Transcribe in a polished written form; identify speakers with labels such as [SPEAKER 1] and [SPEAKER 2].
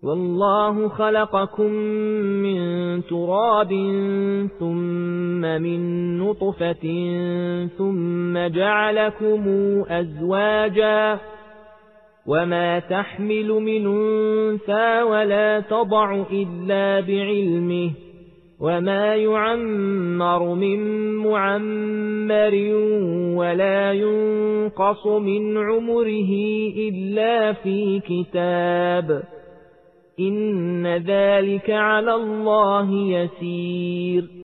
[SPEAKER 1] والله خلقكم من تراب ثم من نطفة ثم جعلكم أزواجا وما تحمل من أنثى ولا تضع إلا بعلمه وما يعمر من معمر ولا ينقص من عمره إلا في كتاب إن ذلك على الله يسير